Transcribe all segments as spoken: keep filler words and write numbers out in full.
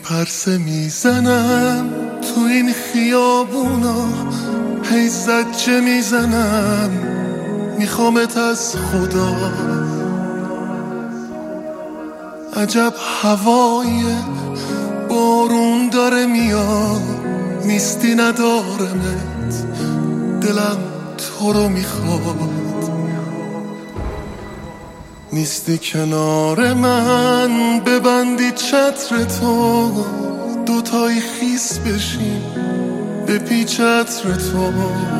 پرسه میزنم تو این خیابونا، هی زجه میزنم میخوامت از خدا. عجب هوایه، بارون داره میاد، نیستی ندارمت، دلم تو رو میخواد. نیستی کنار من، ببندی چتر تو، دوتایی خیس بشیم به پی چتر تو.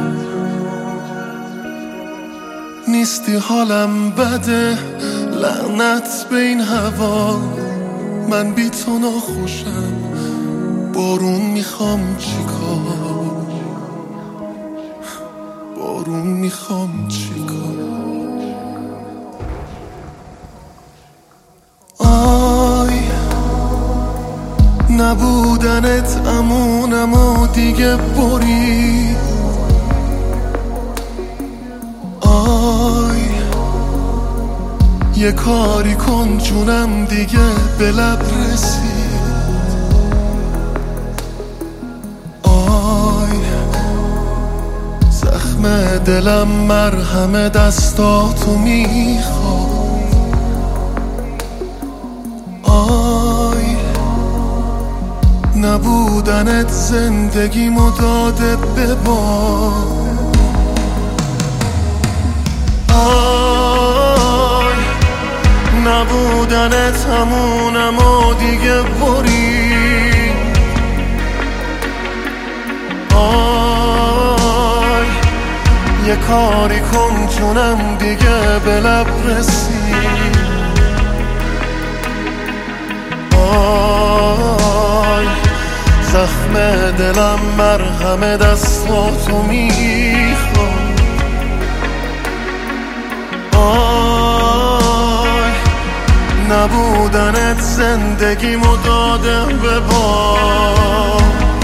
نیستی حالم بده، لعنت به این هوا، من بی تو ناخوشم، بارون میخوام چیکار، بارون میخوام چیکار. آی نبودنت امونم و دیگه برید. آی یه کاری کن جونم دیگه به لب رسید. آی زخم دلم مرهم دستاتو میخواد. آی نبودنت زندگیمو داده به باد. آی نبودنت همونم و دیگه برید. آی یه کاری کن جونم دیگه به لب رسید. آی زخم دلم مرهم دستاتو میخواد. آی نبودنت زندگیمو داده به باد.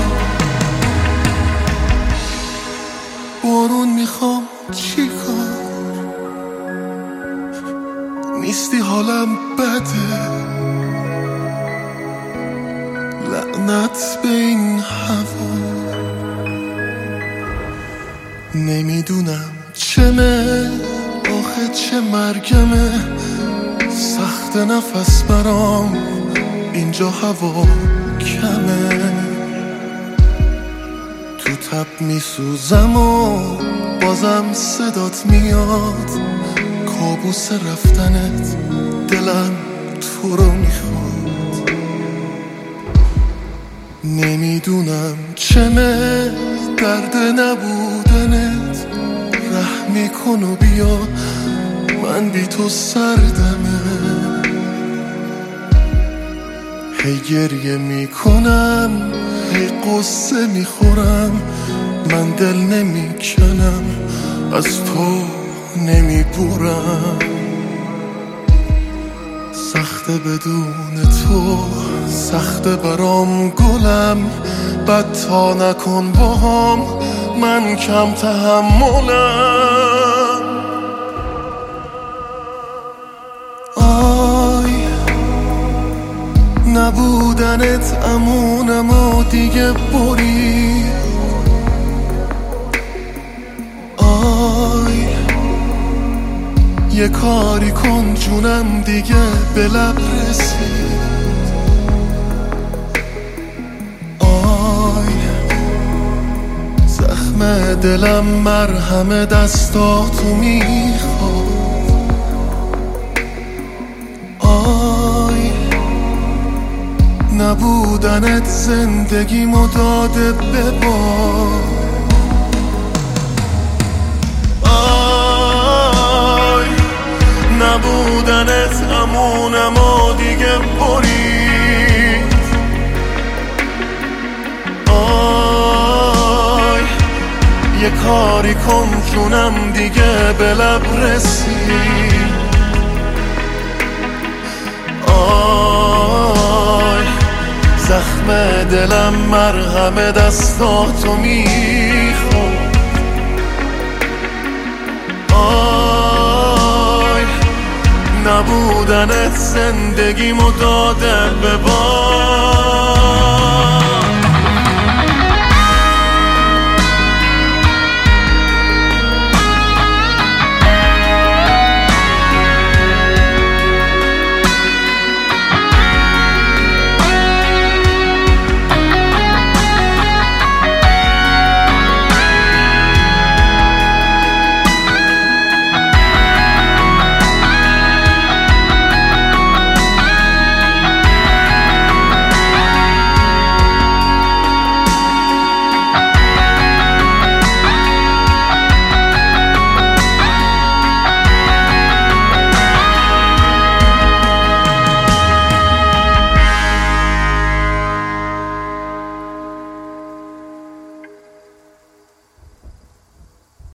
بارون میخوام چیکار، نیستی حالم بده، لعنت به این هوا. نمیدونم چمه آخه چه مرگمه، سخت نفس برام اینجا هوا کمه. تو تب میسوزم و بازم صدات میاد، کابوس رفتنت دلم تو رو میخواد. نمیدونم چمه درد نبودنت، رحمی کن و بیا من بی تو سردمه. هی گریه میکنم، هی قصه میخورم، من دل نمیکنم، از تو نمیبورم. سخته بدون تو، سخته برام گلم، بد تا نکن باهام، من کم تحملم. آی نبودنت امونم و دیگه برید. آی یه کاری کن جونم دیگه به لب رسید. آی زخم دلم مرهم دستاتو میخواد. آی نبودنت زندگیمو داده به باد. نبودنت امونم و دیگه برید. آی یه کاری کن جونم دیگه به لب رسید. آی زخم دلم مرهم دستاتو میخواد. نبودنت زندگیمو داده به باد.